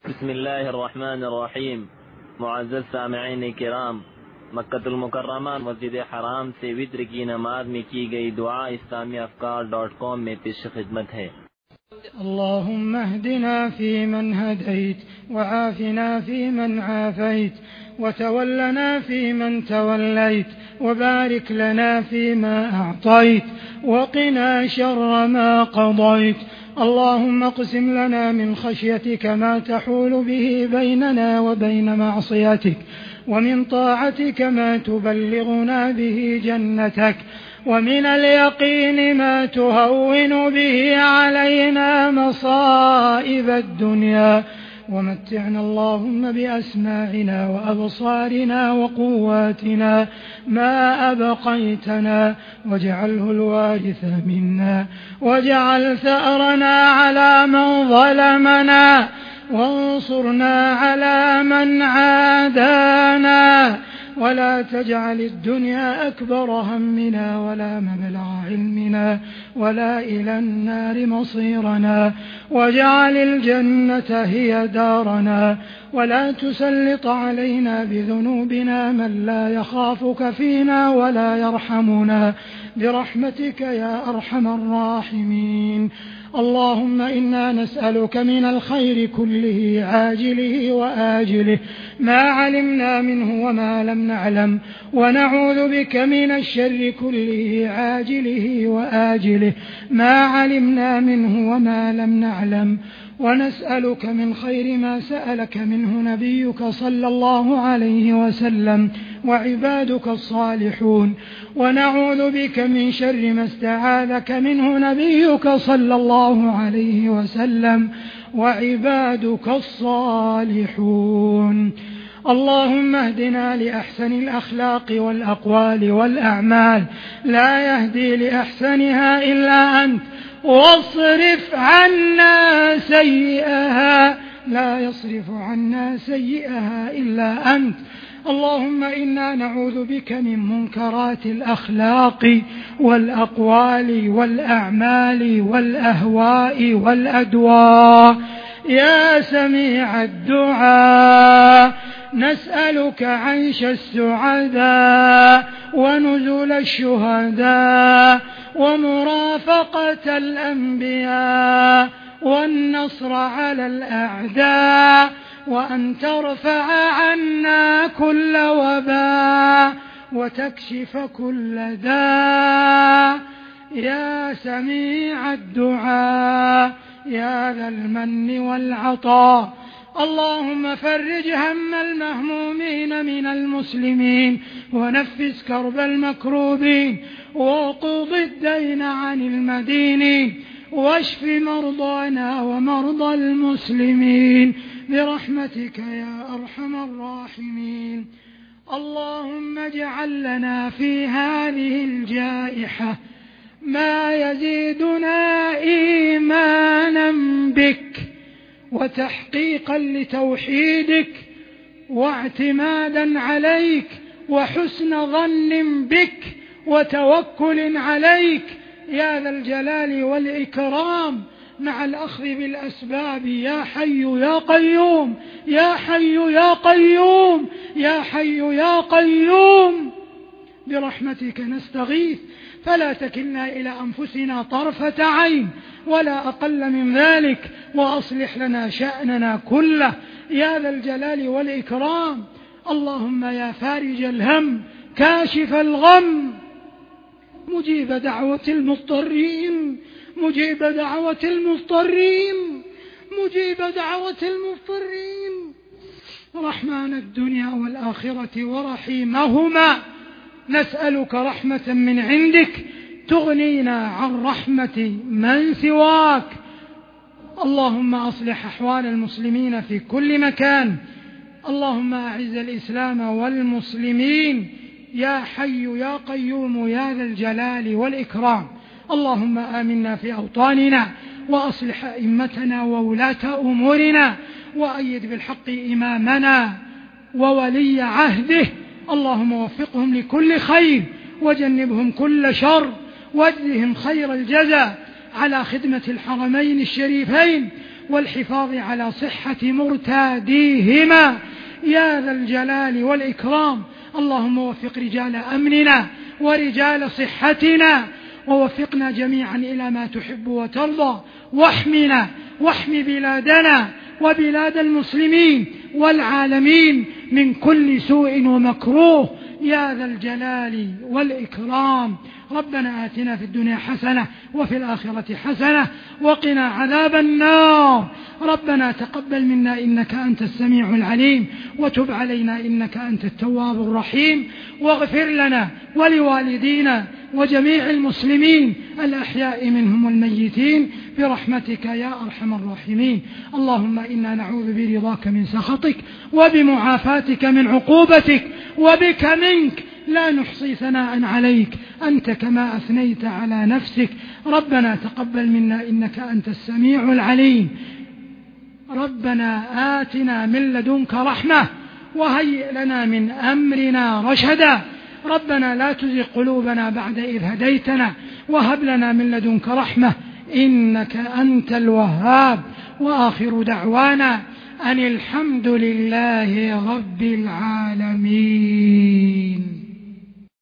بسم الله الرحمن الرحیم. معزز سامعین کرام، مکہ المکرمہ مسجد حرام سے وتر کی نماز میں کی گئی دعا اسلامی افکار.com میں پیش خدمت ہے۔ اللهم اهدنا فيمن هديت، وعافنا فيمن عافيت، وتولنا فيمن توليت، وبارك لنا فيما أعطيت، وقنا شر ما قضيت. اللهم اقسم لنا من خشيتك ما تحول به بيننا وبين معصيتك، ومن طاعتك ما تبلغنا به جنتك، ومن اليقين ما تهون به علينا مصائب الدنيا. ومتعنا اللهم بأسماعنا وأبصارنا وقواتنا ما أبقيتنا، واجعله الوارث منا، واجعل ثأرنا على من ظلمنا، وانصرنا على من عادانا، ولا تجعل الدنيا أكبر همنا ولا مبلغ علمنا ولا إلى النار مصيرنا، واجعل الجنة هي دارنا، ولا تسلط علينا بذنوبنا من لا يخافك فينا ولا يرحمنا، برحمتك يا أرحم الراحمين. اللهم إنا نسألك من الخير كله عاجله وآجله ما علمنا منه وما لم نعلم، ونعوذ بك من الشر كله عاجله وآجله ما علمنا منه وما لم نعلم، ونسألك من خير ما سألك منه نبيك صلى الله عليه وسلم وعبادك الصالحون، ونعوذ بك من شر ما استعاذك منه نبيك صلى الله عليه وسلم وعبادك الصالحون. اللهم اهدنا لأحسن الأخلاق والأقوال والأعمال، لا يهدي لأحسنها إلا أنت، واصرف عنا سيئها، لا يصرف عنا سيئها إلا أنت. اللهم إنا نعوذ بك من منكرات الأخلاق والأقوال والأعمال والأهواء والأدواء. يا سميع الدعاء، نسألك عيش السعداء ونزول الشهداء ومرافقة الأنبياء والنصر على الأعداء، وأن ترفع عنا كل وباء وتكشف كل داء. يا سميع الدعاء، يا ذا المن والعطاء، اللهم فرج هم المهمومين من المسلمين، ونفس كرب المكروبين، وقض الدين عن المدينين، واشف مرضانا ومرضى المسلمين برحمتك يا أرحم الراحمين. اللهم اجعل لنا في هذه الجائحة ما يزيدنا إيمانا بك وتحقيقا لتوحيدك واعتمادا عليك وحسن ظن بك وتوكل عليك يا ذا الجلال والإكرام، مع الأخذ بالأسباب. يا حي يا قيوم، يا حي يا قيوم، يا حي يا قيوم، برحمتك نستغيث، فلا تكلنا إلى أنفسنا طرفة عين ولا أقل من ذلك، وأصلح لنا شأننا كله يا ذا الجلال والإكرام. اللهم يا فارج الهم كاشف الغم، مجيب دعوة المضطرين، مجيب دعوة المضطرين، مجيب دعوة المضطرين، رحمن الدنيا والآخرة ورحيمهما، نسألك رحمة من عندك تغنينا عن رحمة من سواك. اللهم أصلح أحوال المسلمين في كل مكان، اللهم أعز الإسلام والمسلمين يا حي يا قيوم يا ذا الجلال والإكرام. اللهم آمنا في أوطاننا، وأصلح أئمتنا وولاة أمورنا، وأيد بالحق إمامنا وولي عهده. اللهم وفقهم لكل خير، وجنبهم كل شر، واجزهم خير الجزاء على خدمة الحرمين الشريفين والحفاظ على صحة مرتاديهما يا ذا الجلال والإكرام. اللهم وفق رجال أمننا ورجال صحتنا، ووفقنا جميعا إلى ما تحب وترضى، واحمنا واحم بلادنا وبلاد المسلمين والعالمين من كل سوء ومكروه يا ذا الجلال والإكرام. ربنا آتنا في الدنيا حسنة وفي الآخرة حسنة وقنا عذاب النار. ربنا تقبل منا إنك أنت السميع العليم، وتب علينا إنك أنت التواب الرحيم، واغفر لنا ولوالدينا وجميع المسلمين الأحياء منهم والميتين برحمتك يا أرحم الراحمين. اللهم إنا نعوذ برضاك من سخطك وبمعافاتك من عقوبتك، وبك منك لا نحصي ثناء عليك أنت كما أثنيت على نفسك. ربنا تقبل منا إنك أنت السميع العليم. ربنا آتنا من لدنك رحمة وهيئ لنا من أمرنا رشدا. ربنا لا تزغ قلوبنا بعد إذ هديتنا وهب لنا من لدنك رحمة إنك أنت الوهاب. وآخر دعوانا أن الحمد لله رب العالمين.